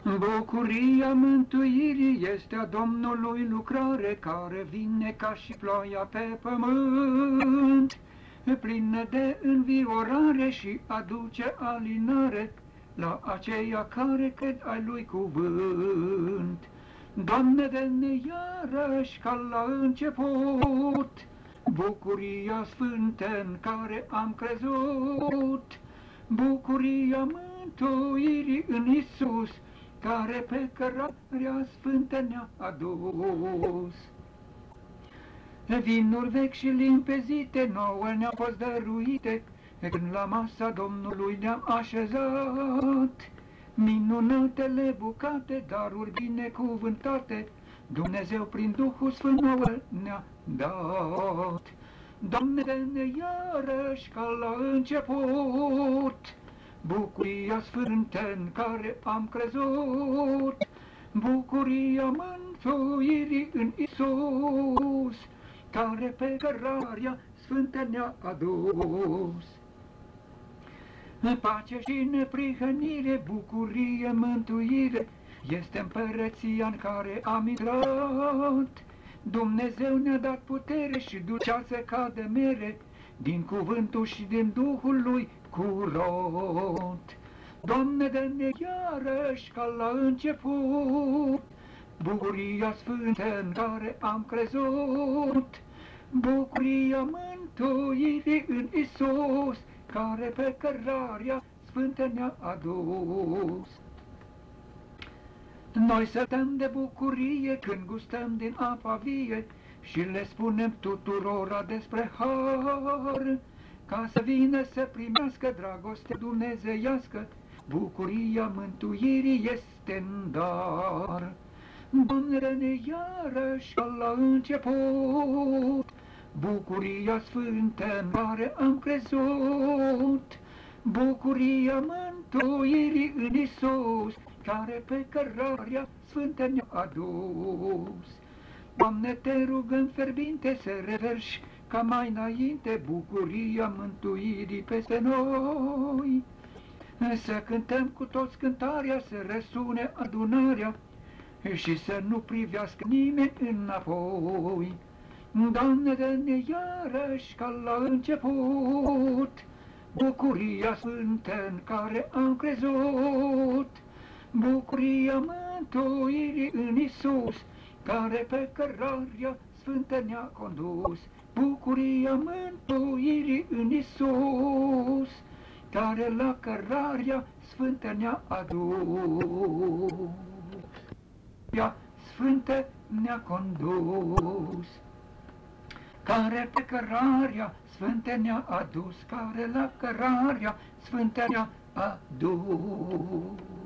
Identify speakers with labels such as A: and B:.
A: Bucuria mântuirii este a Domnului lucrare, care vine ca și ploaia pe pământ, plină de înviorare și aduce alinare la aceia care cred ai lui cuvânt. Doamne, dă-ne iarăși ca la început bucuria sfântă în care am crezut, bucuria mântuirii în Iisus, care pe cărarea sfântă ne-a adus. Vinuri vechi și limpezite nouă ne-au fost dăruite, când la masa Domnului ne-am așezat. Minunatele bucate, daruri binecuvântate, Dumnezeu prin Duhul Sfânt nouă ne-a dat. Doamne, dă-ne iarăși ca la început bucuria sfântă în care am crezut, bucuria mântuirii în Iisus, care pe cărarea sfântă ne-a adus. Pace și neprihănire, bucurie, mântuire, este împărăția în care am intrat. Dumnezeu ne-a dat putere și dulceață ca de mere, din cuvântul și din Duhul lui curat. Doamne, dă-ne iarăși ca la început bucuria sfântă în care am crezut, bucuria mântuirii în Iisus, care pe cărarea sfântă ne-a adus. Noi sătăm de bucurie când gustăm din apa vie și le spunem tuturora despre har, ca să vină să primească dragoste dumnezeiască, bucuria mântuirii este în dar. Doamne, dă-ne iarăși ca la început bucuria sfântă în care am crezut, bucuria mântuirii în Iisus, care pe cărarea sfântă ne-a adus. Doamne, te rugăm fierbinte să reverși ca mai înainte bucuria mântuirii peste noi, să cântăm cu toți cântarea, să răsune adunarea și să nu privească nimeni înapoi. Doamne, dă-ne iarăși ca la început bucuria sfântă în care am crezut, bucuria mântuirii în Iisus, care pe cărarea sfântă ne-a condus, bucuria mântuirii în Iisus, care la cărarea sfântă ne-a adus. Ea sfântă ne-a condus, care pe cărarea sfântă ne-a adus, care la cărarea sfântă ne-a adus.